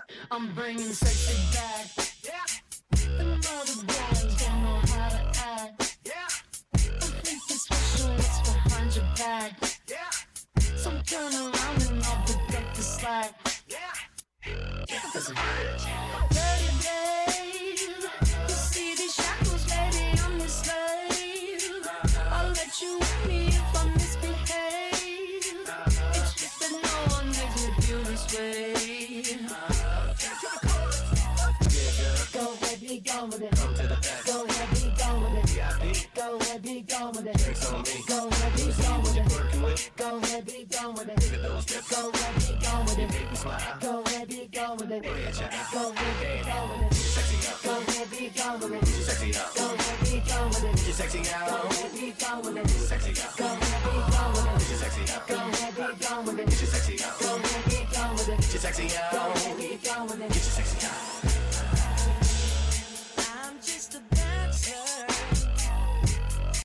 I'm bringing sexy back. The mother boys don't know how to act. I think it's special, it's behind your back. So turn around and I'll pick up the slack. Dirty babe, you see these shackles, baby, I'm your slave. I'll let you with me if I misbehave. It's just that no one makes me feel this way. Go ahead, be gone with it. Go ahead, be gone with it. Go ahead, be gone with it. Go ahead, be gone with it. Go ahead, be gone with it. Go ahead, be gone with it. Go ahead, be gone with it. Go ahead, be gone with it. Go ahead, be gone with it. Go ahead, be gone with it. Sexy Go out. ahead, be gone with it. Sexy out. Go ahead, be gone with it. Sexy out. Go ahead, be gone with it. Sexy out. Go ahead, be gone with it. Sexy Go out. ahead, be gone